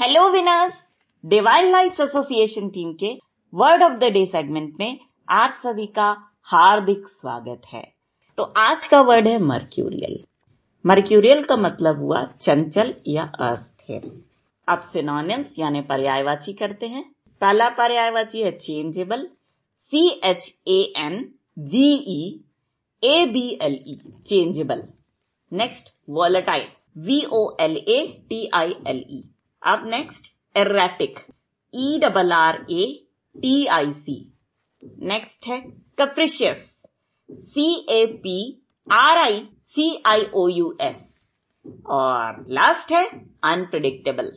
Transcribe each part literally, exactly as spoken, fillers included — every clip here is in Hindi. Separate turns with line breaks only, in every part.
Hello winners, Divine Lights association team के word of the day segment में आप सभी का हार्दिक स्वागत है। तो आज का वर्ड है मर्क्यूरियल। मर्क्यूरियल का मतलब हुआ चंचल या अस्थिर। अब सिनोनिम्स यानी पर्यायवाची करते हैं। पहला पर्यायवाची है changeable, C H A N G E A B L E, changeable. Next volatile, V O L A T I L E. अब next erratic, E double R A T I C. Next है capricious, C A P R I C I O U S. और लास्ट है unpredictable,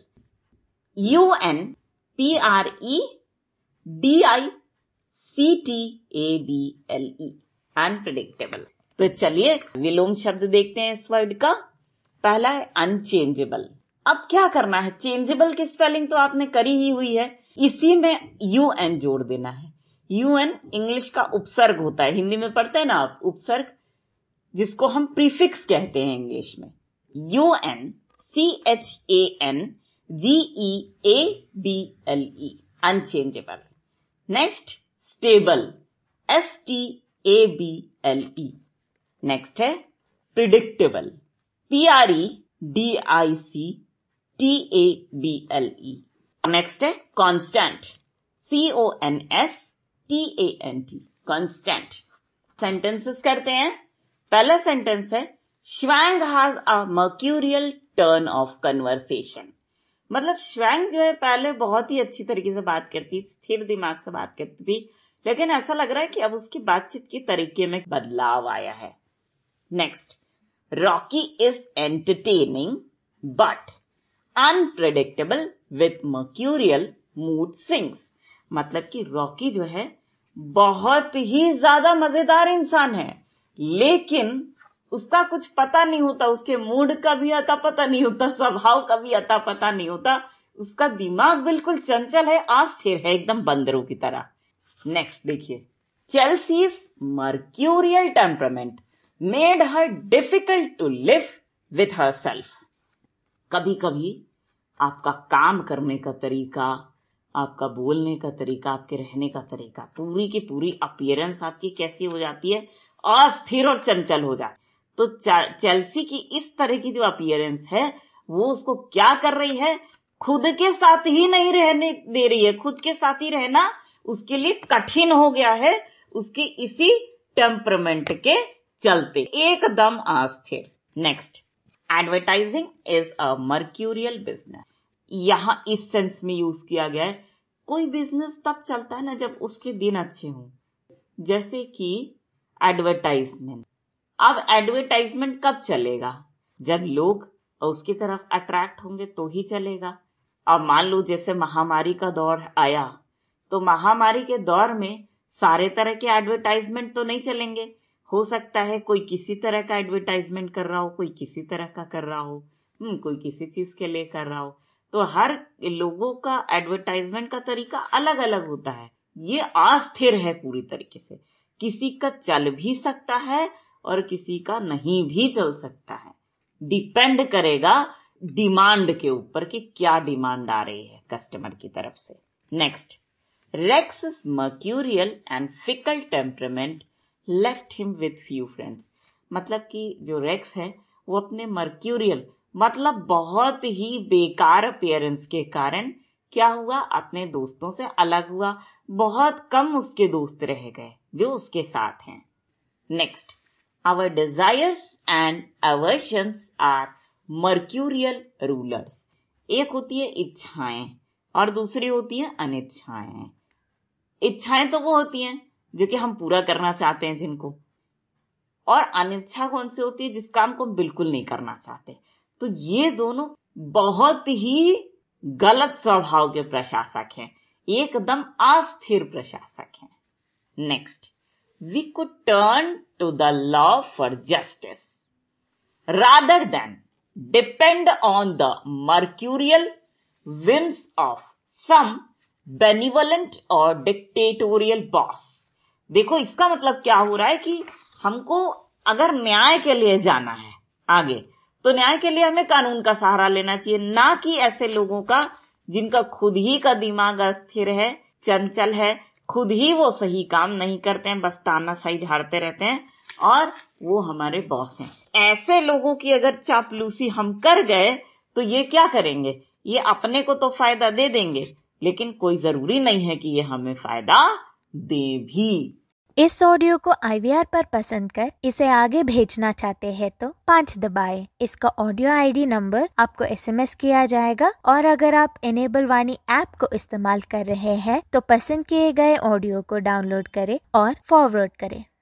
U N P R E D I C T A B L E, unpredictable. तो चलिए विलोम शब्द देखते हैं इस वर्ड का। पहला है अनचेंजेबल। अब क्या करना है, चेंजेबल की स्पेलिंग तो आपने करी ही हुई है, इसी में यू एन जोड़ देना है। यू एन इंग्लिश का उपसर्ग होता है, हिंदी में पढ़ते हैं ना आप उपसर्ग, जिसको हम प्रीफिक्स कहते हैं इंग्लिश में। U N C H A N G E A B L E, unchangeable. Next stable, S T A B L E. Next है predictable, P R E D I C T A B L E. Next है constant, C O N S T A N T, constant. Sentences करते हैं। पहला सेंटेंस है Schwang has a mercurial turn of conversation. मतलब श्वैंग जो है पहले बहुत ही अच्छी तरीके से बात करती थी, स्थिर दिमाग से बात करती थी, लेकिन ऐसा लग रहा है कि अब उसकी बातचीत के तरीके में बदलाव आया है। Next, Rocky is entertaining but unpredictable with mercurial mood swings. मतलब कि रॉकी जो है बहुत ही ज्यादा मजेदार इंसान है, लेकिन उसका कुछ पता नहीं होता, उसके मूड का भी अता पता नहीं होता, स्वभाव का भी अता पता नहीं होता। उसका दिमाग बिल्कुल चंचल है, अस्थिर है, एकदम बंदरों की तरह। नेक्स्ट देखिए, Chelsea's mercurial temperament made her difficult to live with herself. कभी कभी आपका काम करने का तरीका, आपका बोलने का तरीका, आपके रहने का तरीका, पूरी की पूरी अपीयरेंस आपकी कैसी हो जाती है, अस्थिर और चंचल हो जाती है। तो चेल्सी की इस तरह की जो अपीयरेंस है वो उसको क्या कर रही है, खुद के साथ ही नहीं रहने दे रही है। खुद के साथ ही रहना उसके लिए कठिन हो गया है, उसके इसी टेम्परामेंट के चलते, एकदम अस्थिर। Next, advertising is a mercurial business. यहां इस सेंस में यूज किया गया है, कोई बिजनेस तब चलता है ना जब उसके दिन अच्छे हों, जैसे कि एडवर्टाइजमेंट। अब एडवर्टाइजमेंट कब चलेगा, जब लोग उसकी तरफ अट्रैक्ट होंगे तो ही चलेगा। अब मान लो जैसे महामारी का दौर आया, तो महामारी के दौर में सारे तरह के एडवर्टाइजमेंट तो नहीं चलेंगे। हो सकता है कोई किसी तरह का एडवर्टाइजमेंट कर रहा हो, कोई किसी तरह का कर रहा हो, कोई किसी चीज के लिए कर रहा हो। तो हर लोगों का एडवर्टाइजमेंट का तरीका अलग अलग होता है। ये अस्थिर है पूरी तरीके से, किसी का चल भी सकता है और किसी का नहीं भी चल सकता है। डिपेंड करेगा डिमांड के ऊपर कि क्या डिमांड आ रही है कस्टमर की तरफ से। Next, Rex's mercurial and fickle temperament left him with few friends। मतलब कि जो रेक्स है वो अपने मर्क्यूरियल मतलब बहुत ही बेकार अपीयरेंस के कारण क्या हुआ, अपने दोस्तों से अलग हुआ। बहुत कम उसके दोस्त रह गए जो उसके साथ हैं। Next, our desires and aversions are mercurial rulers। एक होती है इच्छाएं और दूसरी होती है अनिच्छाएं। इच्छाएं तो वो होती हैं जो कि हम पूरा करना चाहते हैं जिनको, और अनिच्छा कौन सी होती है, जिस काम को हम बिल्कुल नहीं करना चाहते। तो ये दोनों बहुत ही गलत स्वभाव के प्रशासक हैं, एकदम अस्थिर प्रशासक हैं। Next, we could turn to the law for justice rather than depend on the mercurial whims of some benevolent और डिक्टेटोरियल बॉस। देखो इसका मतलब क्या हो रहा है कि हमको अगर न्याय के लिए जाना है आगे, तो न्याय के लिए हमें कानून का सहारा लेना चाहिए, ना कि ऐसे लोगों का जिनका खुद ही का दिमाग अस्थिर है, चंचल है, खुद ही वो सही काम नहीं करते हैं, बस तानाशाही झाड़ते रहते हैं और वो हमारे बॉस हैं। ऐसे लोगों की अगर चापलूसी हम कर गए तो ये क्या करेंगे? ये अपने को तो फायदा दे देंगे, लेकिन कोई जरूरी नहीं है कि ये हमें फायदा दे भी।
इस ऑडियो को आई वी आर पर पसंद कर इसे आगे भेजना चाहते हैं तो पाँच दबाएं। इसका ऑडियो आई डी नंबर आपको एस एम एस किया जाएगा और अगर आप इनेबल वाणी ऐप को इस्तेमाल कर रहे हैं तो पसंद किए गए ऑडियो को डाउनलोड करें और फॉरवर्ड करें।